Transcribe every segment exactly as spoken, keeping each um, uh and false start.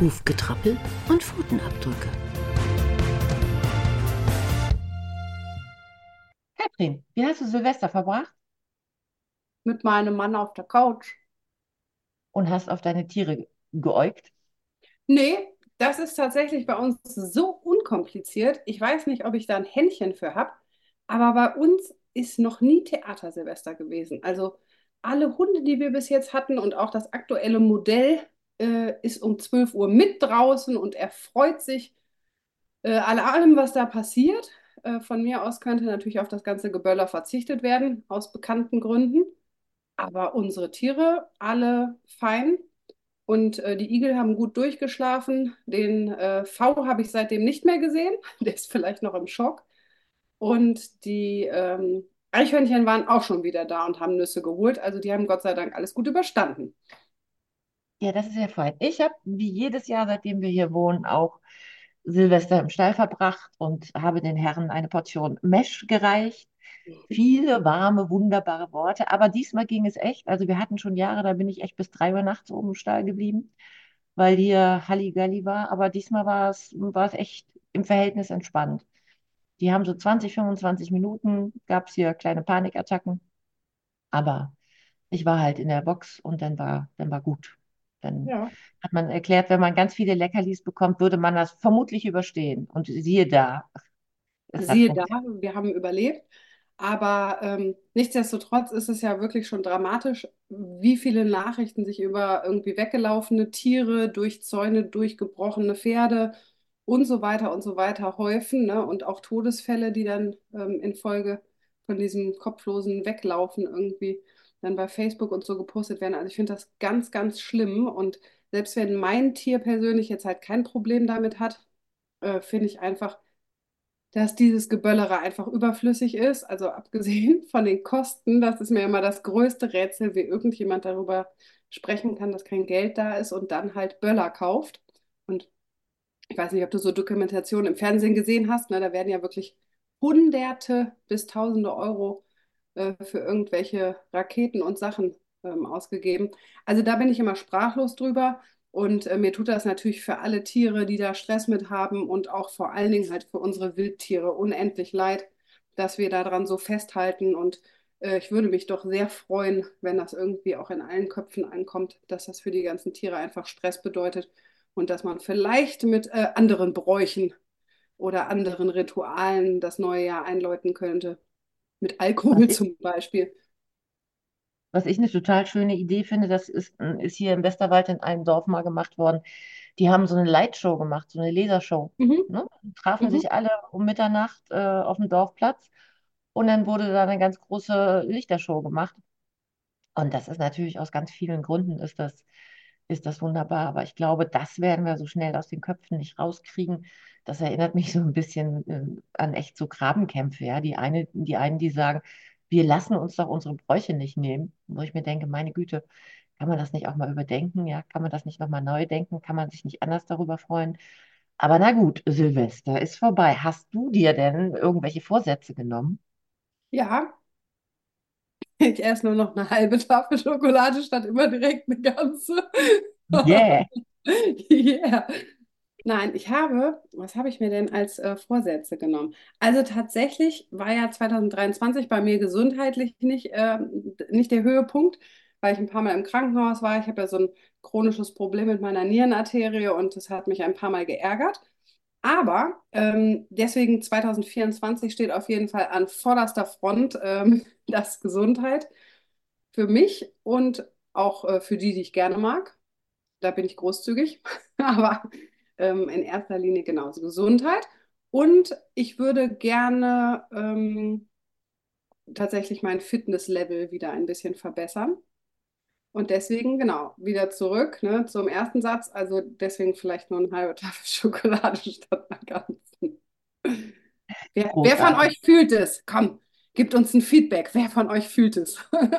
Hufgetrappel und Pfotenabdrücke. Katrin, wie hast du Silvester verbracht Mit meinem Mann auf der Couch. und hast auf deine Tiere geäugt? Nee, das ist tatsächlich bei uns so unkompliziert. Ich weiß nicht, ob ich da ein Händchen für habe, aber bei uns ist noch nie Theatersilvester gewesen. Also alle Hunde, die wir bis jetzt hatten und auch das aktuelle Modell äh, ist um zwölf Uhr mit draußen und er freut sich äh, an allem, was da passiert. Äh, von mir aus könnte natürlich auf das ganze Geböller verzichtet werden, aus bekannten Gründen. Aber unsere Tiere alle fein. Und äh, die Igel haben gut durchgeschlafen. Den äh, V habe ich seitdem nicht mehr gesehen. Der ist vielleicht noch im Schock. Und die ähm, Eichhörnchen waren auch schon wieder da und haben Nüsse geholt. Also die haben Gott sei Dank alles gut überstanden. Ja, das ist ja fein. Ich habe wie jedes Jahr, seitdem wir hier wohnen, auch Silvester im Stall verbracht und habe den Herren eine Portion Mesh gereicht. Viele warme, wunderbare Worte. Aber diesmal ging es echt. Also wir hatten schon Jahre, da bin ich echt bis drei Uhr nachts oben im Stall geblieben, weil hier Halligalli war. Aber diesmal war es, war es echt im Verhältnis entspannt. Die haben so zwanzig, fünfundzwanzig Minuten, gab es hier kleine Panikattacken. Aber ich war halt in der Box und dann war, dann war gut. Dann Ja. hat man erklärt, wenn man ganz viele Leckerlis bekommt, würde man das vermutlich überstehen. Und siehe da, es hat Siehe da, funktioniert. wir haben überlebt. Aber ähm, nichtsdestotrotz ist es ja wirklich schon dramatisch, wie viele Nachrichten sich über irgendwie weggelaufene Tiere, durch Zäune durchgebrochene Pferde und so weiter und so weiter häufen, ne? Und auch Todesfälle, die dann ähm, infolge von diesem kopflosen Weglaufen irgendwie dann bei Facebook und so gepostet werden. Also ich finde das ganz, ganz schlimm. Und selbst wenn mein Tier persönlich jetzt halt kein Problem damit hat, äh, finde ich einfach, dass dieses Geböllere einfach überflüssig ist. Also abgesehen von den Kosten, das ist mir immer das größte Rätsel, wie irgendjemand darüber sprechen kann, dass kein Geld da ist und dann halt Böller kauft. Und ich weiß nicht, ob du so Dokumentationen im Fernsehen gesehen hast, ne? Da werden ja wirklich Hunderte bis Tausende Euro äh, für irgendwelche Raketen und Sachen ähm, ausgegeben. Also da bin ich immer sprachlos drüber. Und äh, mir tut das natürlich für alle Tiere, die da Stress mit haben und auch vor allen Dingen halt für unsere Wildtiere unendlich leid, dass wir daran so festhalten. Und äh, ich würde mich doch sehr freuen, wenn das irgendwie auch in allen Köpfen ankommt, dass das für die ganzen Tiere einfach Stress bedeutet und dass man vielleicht mit äh, anderen Bräuchen oder anderen Ritualen das neue Jahr einläuten könnte. Mit Was Alkohol ich, zum Beispiel. was ich eine total schöne Idee finde, das ist, ist hier im Westerwald in einem Dorf mal gemacht worden. Die haben so eine Lightshow gemacht, so eine Lasershow. Mhm. Ne? Die trafen Mhm. sich alle um Mitternacht äh, auf dem Dorfplatz und dann wurde da eine ganz große Lichtershow gemacht. Und das ist natürlich aus ganz vielen Gründen ist das, ist das wunderbar. Aber ich glaube, das werden wir so schnell aus den Köpfen nicht rauskriegen. Das erinnert mich so ein bisschen äh, an echt so Grabenkämpfe. Ja? Die eine, die einen, die sagen, wir lassen uns doch unsere Bräuche nicht nehmen. Wo ich mir denke, meine Güte, kann man das nicht auch mal überdenken? Ja? Kann man das nicht nochmal neu denken? Kann man sich nicht anders darüber freuen? Aber na gut, Silvester ist vorbei. Hast du dir denn irgendwelche Vorsätze genommen? Ja, ich esse nur noch eine halbe Tafel Schokolade statt immer direkt eine ganze. Yeah. Yeah. Nein, ich habe, was habe ich mir denn als äh, Vorsätze genommen? Also tatsächlich war ja zwanzig dreiundzwanzig bei mir gesundheitlich nicht, ähm, nicht der Höhepunkt, weil ich ein paar Mal im Krankenhaus war. Ich habe ja so ein chronisches Problem mit meiner Nierenarterie und das hat mich ein paar Mal geärgert. Aber ähm, deswegen zwanzig vierundzwanzig steht auf jeden Fall an vorderster Front ähm, das Gesundheit für mich und auch äh, für die, die ich gerne mag. Da bin ich großzügig, aber ähm, in erster Linie genauso Gesundheit. Und ich würde gerne ähm, tatsächlich mein Fitnesslevel wieder ein bisschen verbessern. Und deswegen, genau, wieder zurück, ne, zum ersten Satz. Also deswegen vielleicht nur eine halbe Tafel Schokolade statt einer ganzen. Wer, wer von Großartig. euch fühlt es? Komm, gebt uns ein Feedback. Wer von euch fühlt es?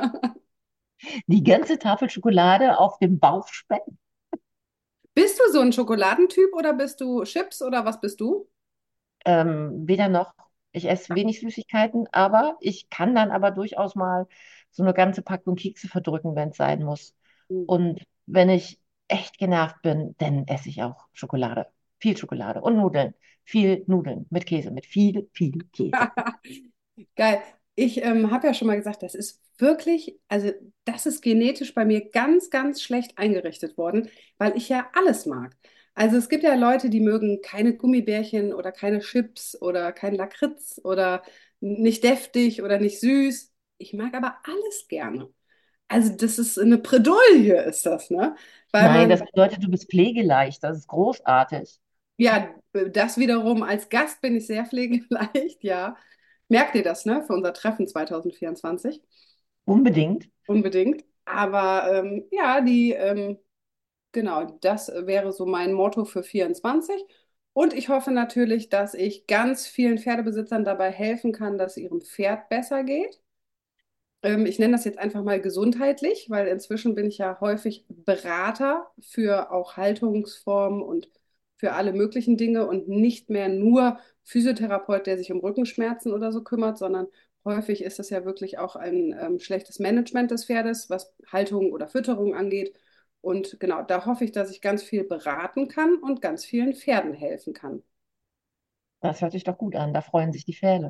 Die ganze Tafel Schokolade auf dem Bauchspeck. Bist du so ein Schokoladentyp oder bist du Chips oder was bist du? Ähm, weder noch. Ich esse wenig Süßigkeiten, aber ich kann dann aber durchaus mal so eine ganze Packung Kekse verdrücken, wenn es sein muss. Und wenn ich echt genervt bin, dann esse ich auch Schokolade. Viel Schokolade und Nudeln. Viel Nudeln mit Käse, mit viel, viel Käse. Geil. Ich ähm, habe ja schon mal gesagt, das ist wirklich, also das ist genetisch bei mir ganz, ganz schlecht eingerichtet worden, weil ich ja alles mag. Also es gibt ja Leute, die mögen keine Gummibärchen oder keine Chips oder kein Lakritz oder nicht deftig oder nicht süß. Ich mag aber alles gerne. Also das ist eine Bredouille, ist das, ne? Weil Nein, man das bedeutet, du bist pflegeleicht. Das ist großartig. ja, das wiederum als Gast bin ich sehr pflegeleicht, ja. Merkt ihr das, ne, für unser Treffen zwanzig vierundzwanzig? Unbedingt. Unbedingt. Aber ähm, ja, die, ähm, genau, das wäre so mein Motto für vierundzwanzig. Und ich hoffe natürlich, dass ich ganz vielen Pferdebesitzern dabei helfen kann, dass es ihrem Pferd besser geht. Ähm, ich nenne das jetzt einfach mal gesundheitlich, weil inzwischen bin ich ja häufig Berater für auch Haltungsformen und für alle möglichen Dinge und nicht mehr nur Physiotherapeut, der sich um Rückenschmerzen oder so kümmert, sondern häufig ist es ja wirklich auch ein ähm, schlechtes Management des Pferdes, was Haltung oder Fütterung angeht. Und genau, da hoffe ich, dass ich ganz viel beraten kann und ganz vielen Pferden helfen kann. Das hört sich doch gut an. Da freuen sich die Pferde.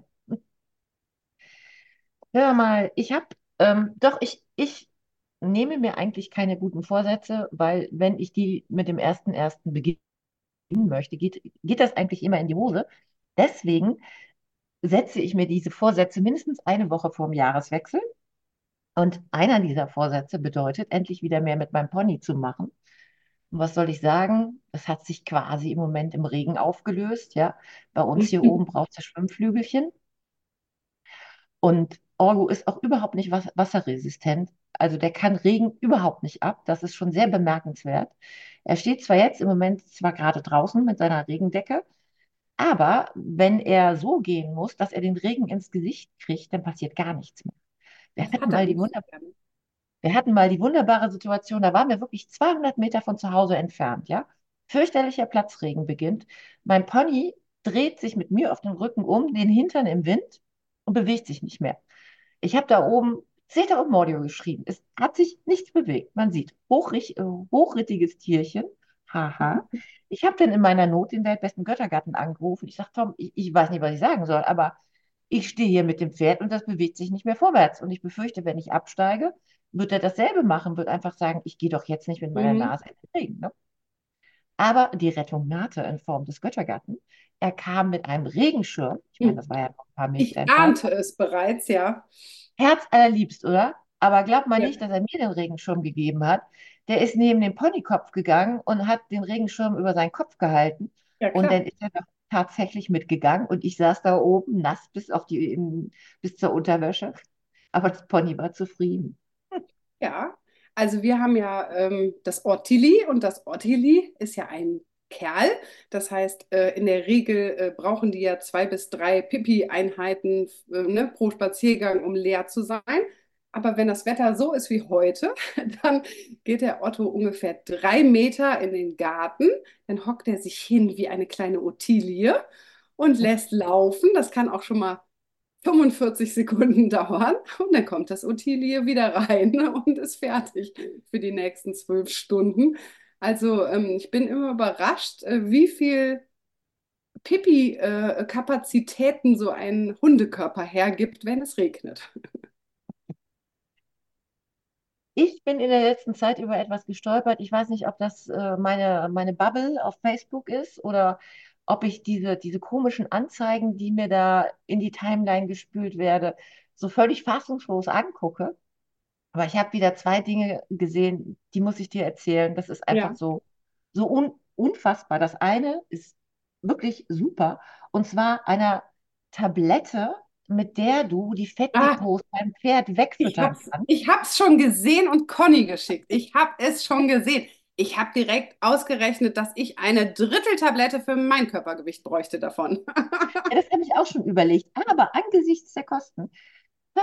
Hör mal, ich habe, ähm, doch, ich, ich nehme mir eigentlich keine guten Vorsätze, weil wenn ich die mit dem ersten ersten beginnen möchte, geht, geht das eigentlich immer in die Hose. Deswegen setze ich mir diese Vorsätze mindestens eine Woche vor dem Jahreswechsel. Und einer dieser Vorsätze bedeutet, endlich wieder mehr mit meinem Pony zu machen. Und was soll ich sagen? Es hat sich quasi im Moment im Regen aufgelöst. Ja, bei uns hier oben braucht es ja Schwimmflügelchen. Und Orgo ist auch überhaupt nicht was wasserresistent. Also der kann Regen überhaupt nicht ab. Das ist schon sehr bemerkenswert. Er steht zwar jetzt im Moment zwar gerade draußen mit seiner Regendecke, aber wenn er so gehen muss, dass er den Regen ins Gesicht kriegt, dann passiert gar nichts mehr. Wir Das hatten hat er mal die nicht so Wunder gerne. wir hatten mal die wunderbare Situation, da waren wir wirklich zweihundert Meter von zu Hause entfernt, ja. Fürchterlicher Platzregen beginnt. Mein Pony dreht sich mit mir auf den Rücken um, den Hintern im Wind und bewegt sich nicht mehr. Ich habe da oben Zeta und Mordio geschrieben. Es hat sich nichts bewegt. Man sieht, hochrich, äh, hochrittiges Tierchen. Haha. Ich habe dann in meiner Not den weltbesten Göttergarten angerufen. Ich sage, Tom, ich, ich weiß nicht, was ich sagen soll, aber ich stehe hier mit dem Pferd und das bewegt sich nicht mehr vorwärts. Und ich befürchte, wenn ich absteige, wird er dasselbe machen, wird einfach sagen, ich gehe doch jetzt nicht mit meiner Mhm. Nase in den Regen. Ne? Aber die Rettung nahte in Form des Göttergatten. Er kam mit einem Regenschirm, ich meine, das war ja noch ein paar Meter Ich entfernt, ahnte es bereits, ja. Herz allerliebst, oder? Aber glaub mal Ja, nicht, dass er mir den Regenschirm gegeben hat. Der ist neben den Ponykopf gegangen und hat den Regenschirm über seinen Kopf gehalten. ja Und dann klar. ist er doch tatsächlich mitgegangen und ich saß da oben nass bis auf die, in, bis zur Unterwäsche. Aber das Pony war zufrieden. Ja, also wir haben ja ähm, das Ortili und das Ortili ist ja ein Kerl. Das heißt, äh, in der Regel äh, brauchen die ja zwei bis drei Pipi-Einheiten äh, ne, pro Spaziergang, um leer zu sein. Aber wenn das Wetter so ist wie heute, dann geht der Otto ungefähr drei Meter in den Garten, dann hockt er sich hin wie eine kleine Ottilie und lässt laufen. Das kann auch schon mal fünfundvierzig Sekunden dauern und dann kommt das Ottilie wieder rein und ist fertig für die nächsten zwölf Stunden. Also ähm, ich bin immer überrascht, äh, wie viel Pipi-Kapazitäten so ein Hundekörper hergibt, wenn es regnet. Ich bin in der letzten Zeit über etwas gestolpert. Ich weiß nicht, ob das äh, meine, meine Bubble auf Facebook ist oder ob ich diese, diese komischen Anzeigen, die mir da in die Timeline gespült werde, so völlig fassungslos angucke. Aber ich habe wieder zwei Dinge gesehen, die muss ich dir erzählen. Das ist einfach Ja. so, so un unfassbar. Das eine ist wirklich super. Und zwar einer Tablette, mit der du die Ah, Fettdepots beim Pferd ich wegfüttern hab's, kannst. ich hab's schon gesehen und Conny geschickt. Ich hab es schon gesehen. Ich habe direkt ausgerechnet, dass ich eine Dritteltablette für mein Körpergewicht bräuchte davon. Ja, das habe ich auch schon überlegt. Aber angesichts der Kosten,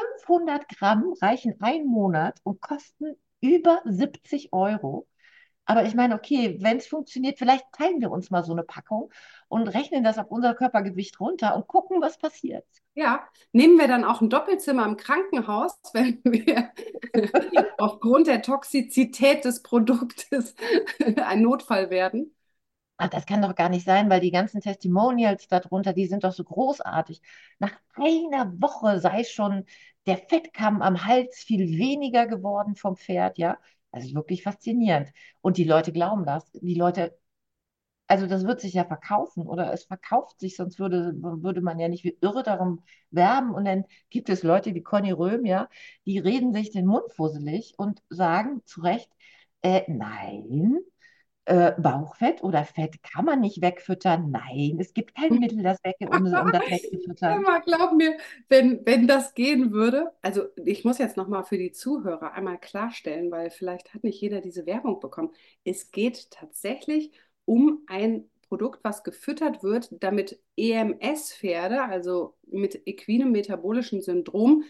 fünfhundert Gramm reichen einen Monat und kosten über siebzig Euro. Aber ich meine, okay, wenn es funktioniert, vielleicht teilen wir uns mal so eine Packung und rechnen das auf unser Körpergewicht runter und gucken, was passiert. Ja, nehmen wir dann auch ein Doppelzimmer im Krankenhaus, wenn wir aufgrund der Toxizität des Produktes ein Notfall werden? Ach, das kann doch gar nicht sein, weil die ganzen Testimonials darunter, die sind doch so großartig. Nach einer Woche sei schon der Fettkamm am Hals viel weniger geworden vom Pferd, ja. Das ist wirklich faszinierend. Und die Leute glauben das. Die Leute, also das wird sich ja verkaufen oder es verkauft sich, sonst würde, würde man ja nicht wie irre darum werben. Und dann gibt es Leute wie Conny Röhm, ja, die reden sich den Mund fusselig und sagen zu Recht, äh, nein. Äh, Bauchfett oder Fett kann man nicht wegfüttern. Nein, es gibt kein Mittel, das weg, um, um das wegzufüttern. Emma, glaub mir, wenn, wenn das gehen würde, also ich muss jetzt nochmal für die Zuhörer einmal klarstellen, weil vielleicht hat nicht jeder diese Werbung bekommen. Es geht tatsächlich um ein Produkt, was gefüttert wird, damit E M S-Pferde, also mit equinem metabolischen Syndrom,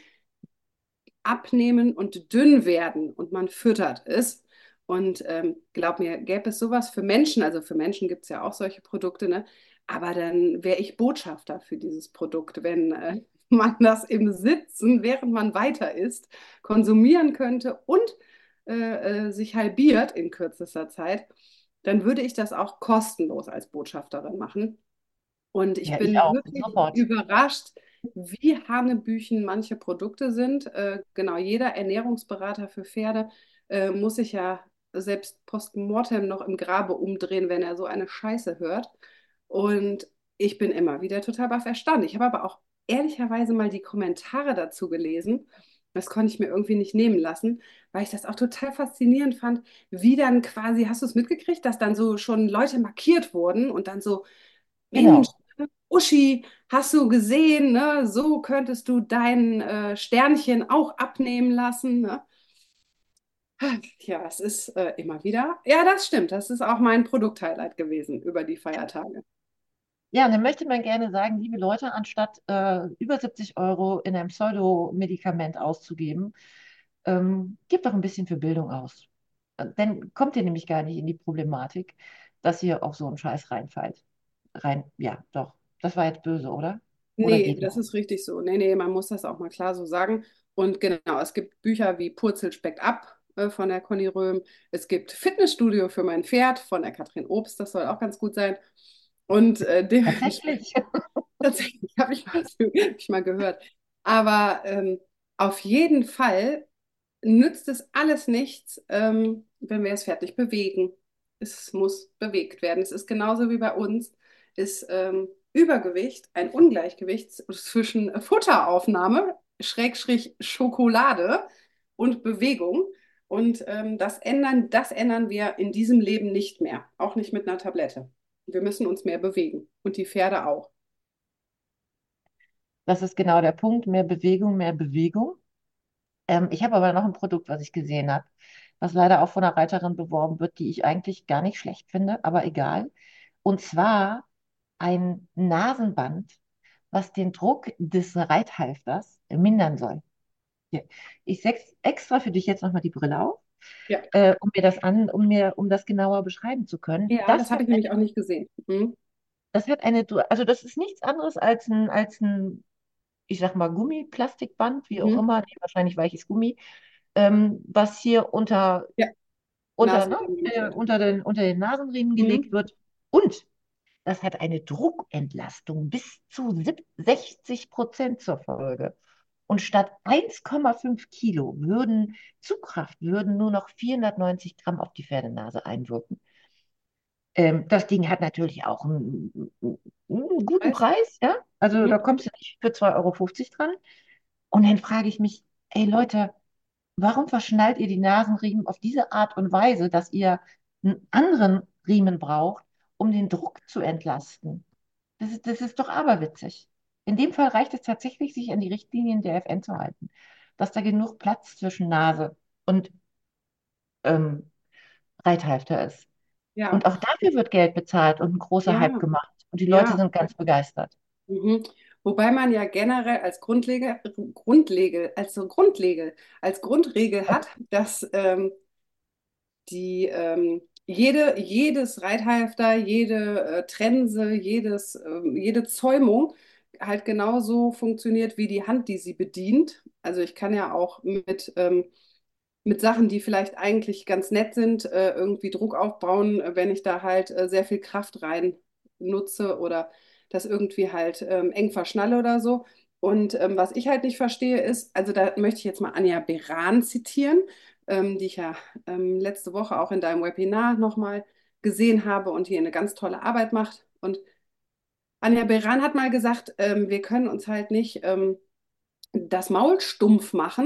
abnehmen und dünn werden und man füttert es. Und ähm, glaub mir, gäbe es sowas für Menschen, also für Menschen gibt es ja auch solche Produkte, ne? Aber dann wäre ich Botschafter für dieses Produkt, wenn äh, man das im Sitzen, während man weiter isst, konsumieren könnte und äh, äh, sich halbiert in kürzester Zeit, dann würde ich das auch kostenlos als Botschafterin machen. Und ich Ja, ich bin auch, wirklich sofort. überrascht, wie hanebüchen manche Produkte sind. Äh, genau, jeder Ernährungsberater für Pferde äh, muss sich ja selbst postmortem noch im Grabe umdrehen, wenn er so eine Scheiße hört. Und ich bin immer wieder total baff erstaunt. Ich habe aber auch ehrlicherweise mal die Kommentare dazu gelesen. Das konnte ich mir irgendwie nicht nehmen lassen, weil ich das auch total faszinierend fand, wie dann quasi, hast du es mitgekriegt, dass dann so schon Leute markiert wurden und dann so, Mensch, Genau. Uschi, hast du gesehen, ne? So könntest du dein äh, Sternchen auch abnehmen lassen. Ne? Ja, es ist äh, immer wieder. Ja, das stimmt. Das ist auch mein Produkt-Highlight gewesen über die Feiertage. Ja, und dann möchte man gerne sagen, liebe Leute, anstatt äh, über siebzig Euro in ein Pseudomedikament auszugeben, ähm, gebt doch ein bisschen für Bildung aus. Äh, Dann kommt ihr nämlich gar nicht in die Problematik, dass ihr auf so einen Scheiß reinfallt. Rein, ja, doch. Das war jetzt böse, oder? Oder Nee, geht das noch? ist richtig so. Nee, nee, man muss das auch mal klar so sagen. Und genau, es gibt Bücher wie Purzel speckt ab äh, von der Conny Röhm. Es gibt Fitnessstudio für mein Pferd von der Katrin Obst. Das soll auch ganz gut sein. Und äh, dementsprechend Tatsächlich. tatsächlich habe ich mal, hab ich mal gehört. Aber ähm, auf jeden Fall nützt es alles nichts, ähm, wenn wir das Pferd nicht bewegen. Es muss bewegt werden. Es ist genauso wie bei uns, ist ähm, Übergewicht ein Ungleichgewicht zwischen Futteraufnahme, Schrägstrich Schokolade und Bewegung. Und ähm, das ändern, das ändern wir in diesem Leben nicht mehr, auch nicht mit einer Tablette. Wir müssen uns mehr bewegen und die Pferde auch. Das ist genau der Punkt. Mehr Bewegung, mehr Bewegung. Ähm, ich habe aber noch ein Produkt, was ich gesehen habe, was leider auch von einer Reiterin beworben wird, die ich eigentlich gar nicht schlecht finde, aber egal. Und zwar ein Nasenband, was den Druck des Reithalfters mindern soll. Hier. Ich setze extra für dich jetzt nochmal die Brille auf, Ja, äh, um mir das an, um mir, um das genauer beschreiben zu können. ja, das Das habe hat ich eine, nämlich auch nicht gesehen. Mhm. das hat eine, Du- also das ist nichts anderes als ein, als ein, ich sag mal, Gummiplastikband, wie auch Mhm. immer, nee, wahrscheinlich weiches Gummi, ähm, was hier unter, Ja, unter, ne, Nasenriemen gemacht äh, wird. unter den, unter den Nasenriemen gelegt Mhm. wird. Und das hat eine Druckentlastung bis zu sieb- sechzig Prozent zur Folge. Und statt eins Komma fünf Kilo würden Zugkraft würden nur noch vierhundertneunzig Gramm auf die Pferdenase einwirken. Ähm, das Ding hat natürlich auch einen, einen guten Weiß. Preis, ja. Also da Mhm. kommst du nicht für zwei Euro fünfzig dran. Und dann frage ich mich, ey Leute, warum verschnallt ihr die Nasenriemen auf diese Art und Weise, dass ihr einen anderen Riemen braucht, um den Druck zu entlasten? Das ist, das ist doch aberwitzig. In dem Fall reicht es tatsächlich, sich an die Richtlinien der F N zu halten, dass da genug Platz zwischen Nase und ähm, Reithalfter ist. Ja, Und auch dafür wird Geld bezahlt und ein großer Hype ja, gemacht. Und die Leute ja. sind ganz begeistert. Mhm. Wobei man ja generell als Grundlege, Grundlege, als so Grundlege, als Grundregel hat, dass ähm, die ähm, jede, jedes Reithalfter, jede äh, Trense, jedes, ähm, jede Zäumung halt genauso funktioniert wie die Hand, die sie bedient. Also ich kann ja auch mit, ähm, mit Sachen, die vielleicht eigentlich ganz nett sind, äh, irgendwie Druck aufbauen, äh, wenn ich da halt äh, sehr viel Kraft rein nutze oder das irgendwie halt ähm, eng verschnalle oder so. Und ähm, was ich halt nicht verstehe ist, also da möchte ich jetzt mal Anja Beran zitieren, ähm, die ich ja ähm, letzte Woche auch in deinem Webinar nochmal gesehen habe und hier eine ganz tolle Arbeit macht. Und Anja Beran hat mal gesagt, ähm, wir können uns halt nicht ähm, das Maul stumpf machen,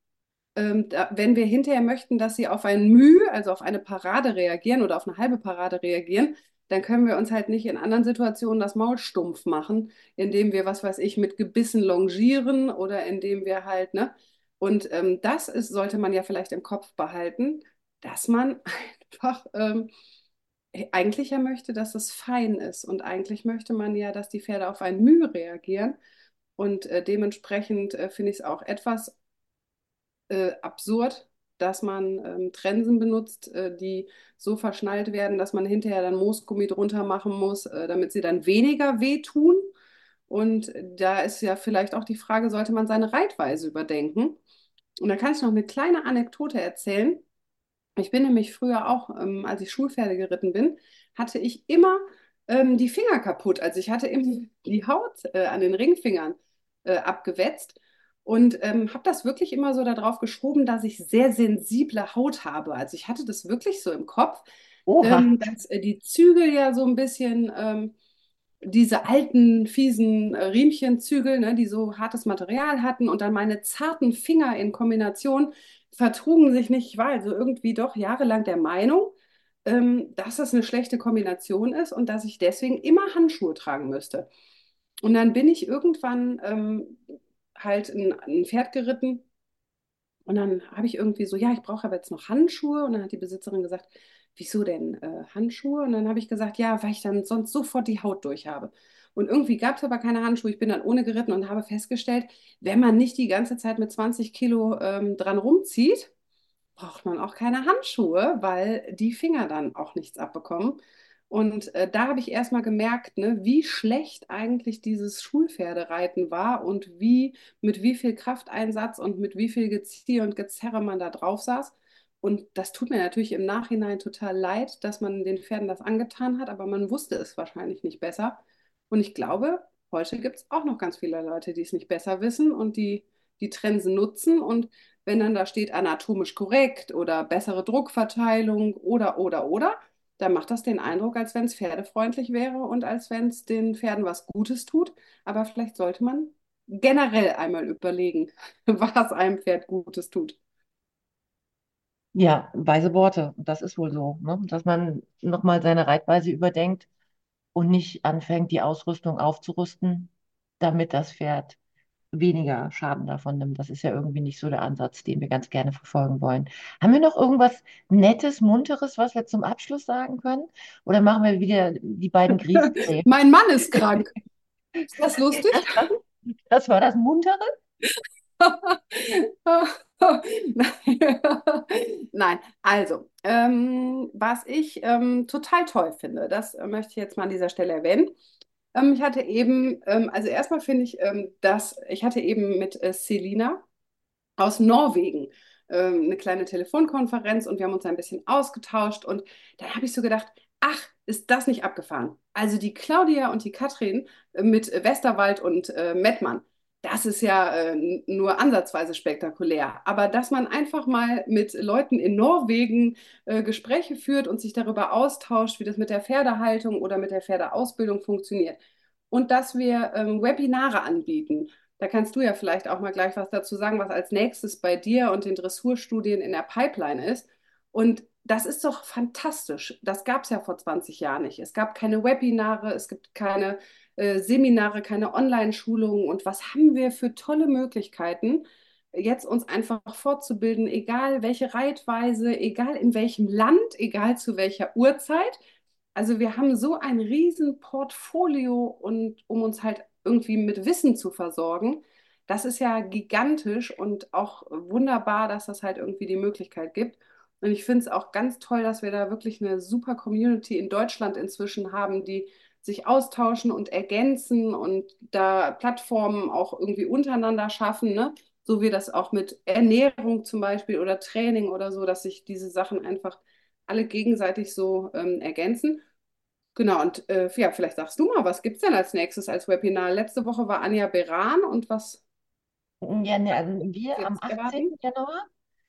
ähm, da, wenn wir hinterher möchten, dass sie auf ein Müh, also auf eine Parade reagieren oder auf eine halbe Parade reagieren, dann können wir uns halt nicht in anderen Situationen das Maul stumpf machen, indem wir, was weiß ich, mit Gebissen longieren oder indem wir halt, ne? Und ähm, das ist, sollte man ja vielleicht im Kopf behalten, dass man einfach ähm, eigentlich ja möchte, dass es fein ist. Und eigentlich möchte man ja, dass die Pferde auf ein Müh reagieren. Und äh, dementsprechend äh, finde ich es auch etwas äh, absurd, dass man ähm, Trensen benutzt, äh, die so verschnallt werden, dass man hinterher dann Moosgummi drunter machen muss, äh, damit sie dann weniger wehtun. Und da ist ja vielleicht auch die Frage, sollte man seine Reitweise überdenken? Und da kann ich noch eine kleine Anekdote erzählen. Ich bin nämlich früher auch, ähm, als ich Schulpferde geritten bin, hatte ich immer ähm, die Finger kaputt. Also ich hatte immer die Haut äh, an den Ringfingern äh, abgewetzt und ähm, habe das wirklich immer so darauf geschoben, dass ich sehr sensible Haut habe. Also ich hatte das wirklich so im Kopf, Oha. ähm, dass äh, die Zügel ja so ein bisschen ähm, diese alten, fiesen äh, Riemchenzügel, ne, die so hartes Material hatten und dann meine zarten Finger in Kombination vertrugen sich nicht. Ich war also irgendwie doch jahrelang der Meinung, ähm, dass das eine schlechte Kombination ist und dass ich deswegen immer Handschuhe tragen müsste. Und dann bin ich irgendwann ähm, halt ein, ein Pferd geritten und dann habe ich irgendwie so, ja, ich brauche aber jetzt noch Handschuhe. Und dann hat die Besitzerin gesagt, wieso denn äh, Handschuhe? Und dann habe ich gesagt, ja, weil ich dann sonst sofort die Haut durch habe. Und irgendwie gab es aber keine Handschuhe. Ich bin dann ohne geritten und habe festgestellt, wenn man nicht die ganze Zeit mit zwanzig Kilo ähm, dran rumzieht, braucht man auch keine Handschuhe, weil die Finger dann auch nichts abbekommen. Und äh, da habe ich erstmal gemerkt, ne, wie schlecht eigentlich dieses Schulpferdereiten war und wie, mit wie viel Krafteinsatz und mit wie viel Gezieher und Gezerre man da drauf saß. Und das tut mir natürlich im Nachhinein total leid, dass man den Pferden das angetan hat, aber man wusste es wahrscheinlich nicht besser. Und ich glaube, heute gibt es auch noch ganz viele Leute, die es nicht besser wissen und die die Trense nutzen. Und wenn dann da steht anatomisch korrekt oder bessere Druckverteilung oder, oder, oder, dann macht das den Eindruck, als wenn es pferdefreundlich wäre und als wenn es den Pferden was Gutes tut. Aber vielleicht sollte man generell einmal überlegen, was einem Pferd Gutes tut. Ja, weise Worte. Das ist wohl so, ne? Dass man nochmal seine Reitweise überdenkt und nicht anfängt, die Ausrüstung aufzurüsten, damit das Pferd weniger Schaden davon nimmt. Das ist ja irgendwie nicht so der Ansatz, den wir ganz gerne verfolgen wollen. Haben wir noch irgendwas Nettes, Munteres, was wir zum Abschluss sagen können? Oder machen wir wieder die beiden Griesgräben? Mein Mann ist krank. Ist das lustig? Das, das war das Muntere? Nein, also, ähm, was ich ähm, total toll finde, das äh, möchte ich jetzt mal an dieser Stelle erwähnen. Ähm, ich hatte eben, ähm, also erstmal finde ich, ähm, dass ich hatte eben mit äh, Selina aus Norwegen ähm, eine kleine Telefonkonferenz und wir haben uns ein bisschen ausgetauscht und dann habe ich so gedacht, ach, ist das nicht abgefahren? Also die Claudia und die Katrin äh, mit Westerwald und äh, Mettmann, das ist ja äh, nur ansatzweise spektakulär. Aber dass man einfach mal mit Leuten in Norwegen äh, Gespräche führt und sich darüber austauscht, wie das mit der Pferdehaltung oder mit der Pferdeausbildung funktioniert. Und dass wir ähm, Webinare anbieten. Da kannst du ja vielleicht auch mal gleich was dazu sagen, was als nächstes bei dir und den Dressurstudien in der Pipeline ist. Und das ist doch fantastisch. Das gab es ja vor zwanzig Jahren nicht. Es gab keine Webinare, es gibt keine äh, Seminare, keine Online-Schulungen. Und was haben wir für tolle Möglichkeiten, jetzt uns einfach fortzubilden, egal welche Reitweise, egal in welchem Land, egal zu welcher Uhrzeit. Also wir haben so ein riesen Portfolio und um uns halt irgendwie mit Wissen zu versorgen, das ist ja gigantisch und auch wunderbar, dass das halt irgendwie die Möglichkeit gibt. Und ich finde es auch ganz toll, dass wir da wirklich eine super Community in Deutschland inzwischen haben, die sich austauschen und ergänzen und da Plattformen auch irgendwie untereinander schaffen, ne? So wie das auch mit Ernährung zum Beispiel oder Training oder so, dass sich diese Sachen einfach alle gegenseitig so ähm, ergänzen. Genau, und äh, ja, vielleicht sagst du mal, was gibt es denn als nächstes als Webinar? Letzte Woche war Anja Beran und was Ja, ne, also ist wir am jetzt erwarten? achtzehnten Januar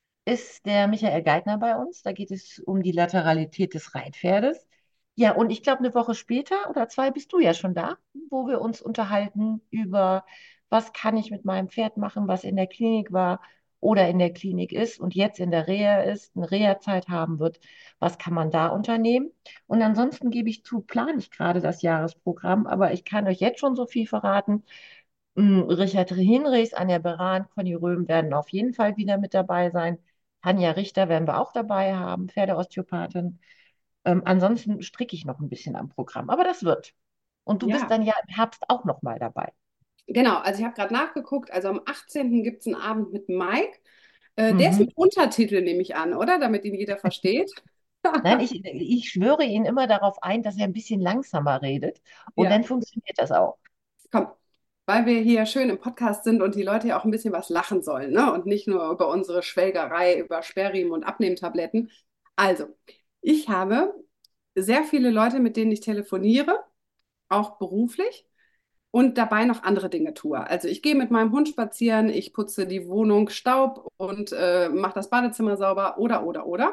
ist der Michael Geithner bei uns. Da geht es um die Lateralität des Reitpferdes. Ja, und ich glaube, eine Woche später oder zwei bist du ja schon da, wo wir uns unterhalten über, was kann ich mit meinem Pferd machen, was in der Klinik war oder in der Klinik ist und jetzt in der Reha ist, eine Reha-Zeit haben wird. Was kann man da unternehmen? Und ansonsten gebe ich zu, plane ich gerade das Jahresprogramm, aber ich kann euch jetzt schon so viel verraten. Mm, Richard Hinrichs, Anja Beran, Conny Röhm werden auf jeden Fall wieder mit dabei sein. Tanja Richter werden wir auch dabei haben, Pferdeosteopathin. Ähm, ansonsten stricke ich noch ein bisschen am Programm, aber das wird. Und du bist Ja, dann ja im Herbst auch noch mal dabei. genau. Also ich habe gerade nachgeguckt. Also am achtzehnten gibt es einen Abend mit Mike. Äh, der ist Mhm. mit Untertitel, nehme ich an, oder? Damit ihn jeder versteht. Nein, ich, ich schwöre ihn immer darauf ein, dass er ein bisschen langsamer redet und Ja, dann funktioniert das auch. komm. Weil wir hier schön im Podcast sind und die Leute ja auch ein bisschen was lachen sollen, ne? Und nicht nur über unsere Schwelgerei, über Sperrriemen und Abnehmtabletten. Also, ich habe sehr viele Leute, mit denen ich telefoniere, auch beruflich. Und dabei noch andere Dinge tue. Also ich gehe mit meinem Hund spazieren, ich putze die Wohnung Staub und äh, mache das Badezimmer sauber oder, oder, oder.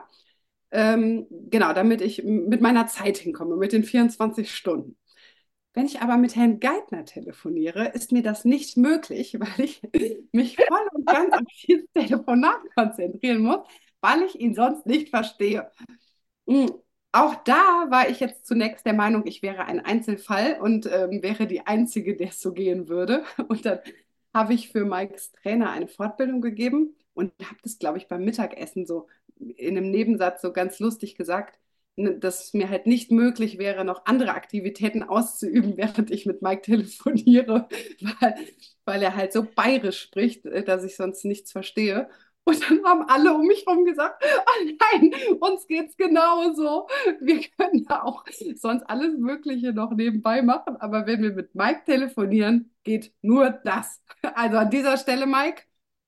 Ähm, genau, damit ich mit meiner Zeit hinkomme, mit den vierundzwanzig Stunden. Wenn ich aber mit Herrn Geithner telefoniere, ist mir das nicht möglich, weil ich mich voll und ganz auf dieses Telefonat konzentrieren muss, weil ich ihn sonst nicht verstehe. Mm, Auch da war ich jetzt zunächst der Meinung, ich wäre ein Einzelfall und ähm, wäre die Einzige, der es so gehen würde. Und dann habe ich für Mikes Trainer eine Fortbildung gegeben und habe das, glaube ich, beim Mittagessen so in einem Nebensatz so ganz lustig gesagt, ne, dass es mir halt nicht möglich wäre, noch andere Aktivitäten auszuüben, während ich mit Mike telefoniere, weil, weil er halt so bayerisch spricht, äh, dass ich sonst nichts verstehe. Und dann haben alle um mich herum gesagt, oh nein, uns geht's genauso. Wir können ja auch sonst alles Mögliche noch nebenbei machen, aber wenn wir mit Mike telefonieren, geht nur das. Also an dieser Stelle, Mike,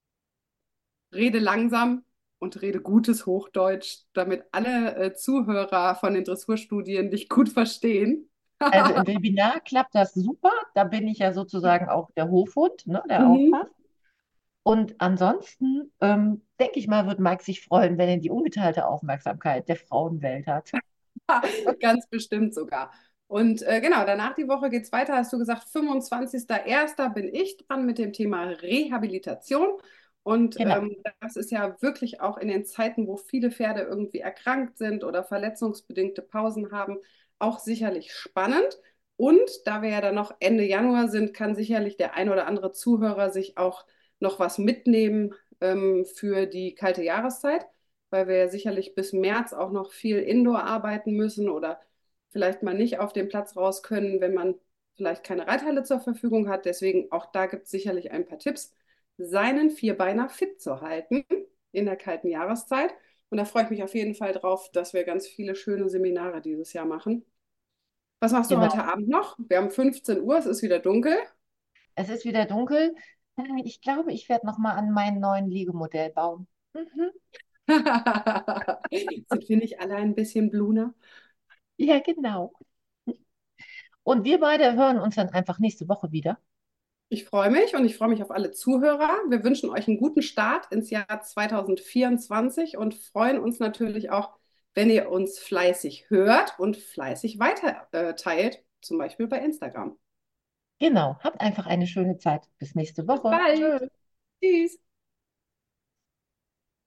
rede langsam und rede gutes Hochdeutsch, damit alle äh, Zuhörer von den Dressurstudien dich gut verstehen. Also im Webinar klappt das super. Da bin ich ja sozusagen auch der Hofhund, ne, der Mhm. aufpasst. Und ansonsten ähm, denke ich mal, wird Mike sich freuen, wenn er die ungeteilte Aufmerksamkeit der Frauenwelt hat. Ganz bestimmt sogar. Und äh, genau, danach die Woche geht es weiter, hast du gesagt, fünfundzwanzigster erster bin ich dran mit dem Thema Rehabilitation. Und Genau. ähm, das ist ja wirklich auch in den Zeiten, wo viele Pferde irgendwie erkrankt sind oder verletzungsbedingte Pausen haben, auch sicherlich spannend. Und da wir ja dann noch Ende Januar sind, kann sicherlich der ein oder andere Zuhörer sich auch noch was mitnehmen ähm, für die kalte Jahreszeit, weil wir ja sicherlich bis März auch noch viel Indoor arbeiten müssen oder vielleicht mal nicht auf den Platz raus können, wenn man vielleicht keine Reithalle zur Verfügung hat. Deswegen auch da gibt es sicherlich ein paar Tipps, seinen Vierbeiner fit zu halten in der kalten Jahreszeit. Und da freue ich mich auf jeden Fall drauf, dass wir ganz viele schöne Seminare dieses Jahr machen. Was machst du heute Genau. Abend noch? Wir haben fünfzehn Uhr, es ist wieder dunkel. Es ist wieder dunkel. Äh, Ich glaube, ich werde noch mal an meinem neuen Liegemodell bauen. Mhm. Sind wir nicht alle ein bisschen Bluner? Ja, genau. Und wir beide hören uns dann einfach nächste Woche wieder. Ich freue mich und ich freue mich auf alle Zuhörer. Wir wünschen euch einen guten Start ins Jahr zwanzig vierundzwanzig und freuen uns natürlich auch, wenn ihr uns fleißig hört und fleißig weiter äh, teilt, zum Beispiel bei Instagram. Genau. Habt einfach eine schöne Zeit. Bis nächste Bis Woche. bald. Tschö. Tschüss.